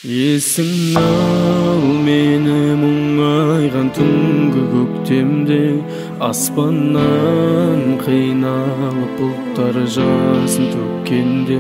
Есің ал мені мұңайған түнгі көктемде, аспаннан қиналып бұлттар жасын төккенде,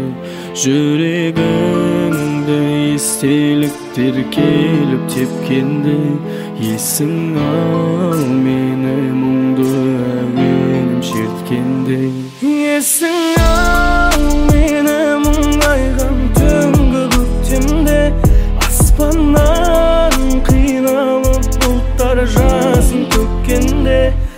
жүрегіңді естеліктер келіп тепкенде. Есің ал мені мұңды әуенім шерткенде. Есің ал мені мұңайған түнгі көктемде, аспаннан қиналып бұлттар жасын төккенде,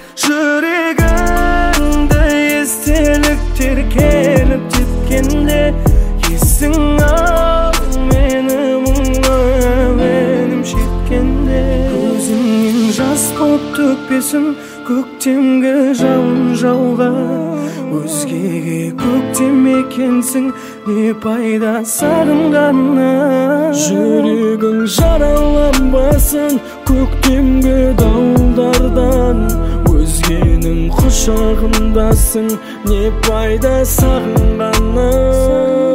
жүрегіңді естеліктер келіп тепкенде. Есің ал мені мұңға әуенім шерткенде. Көзіңнен жас боп төкпесін көктемгі жауын жауған, өзгеге көктем екенсің, не пайда сағынғаннан. Жүрегің жараланбасын көктемгі дауылдардан, өзгенің құшағындасың, не пайда сағынғаннан.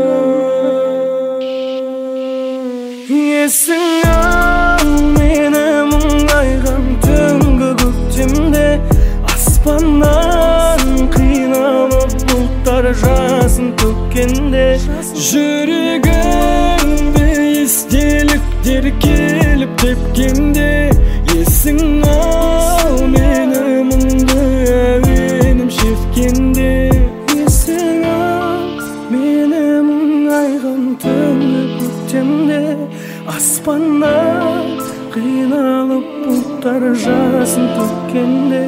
Есің ал мені мұңайған түнгі көктемде, аспаннан қиналып бұлттар жасын төккенде, жүрегіңді естеліктер келіп тепкенде. Есің ал мені мұңды әуенім шерткенде. Есің ал мені мұңайған түнгі көктемде, аспаннан қиналып бұлттар жасын төккенде,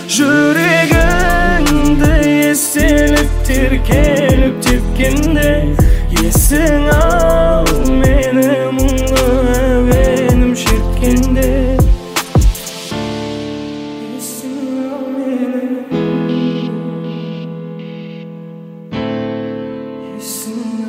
жүрегіңді естеліктер келіп тепкенде. Есің ал мені мұңға әуенім шерткенде. Есің ал мені, есің